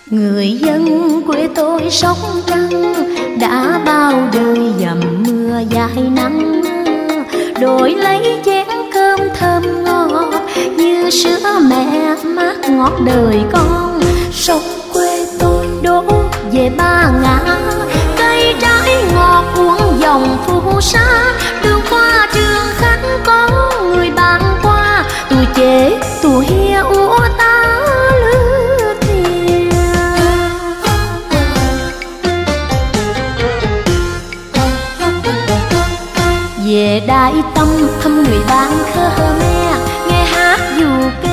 Người dân quê tôi Sóc Trăng đã bao đời dầm mưa dài nắng, đổi lấy chén cơm thơm ngon như sữa mẹ mát ngọt đời con. Sông quê tôi đổ về Ba Ngã, cây trái ngọt uống dòng phù sa. Đường qua Trường Khánh có người bạn qua, tuổi chế tuổi hia úa ta lứa thìa. Về Đại Tâm thăm người bạn Khmer, nghe hát dù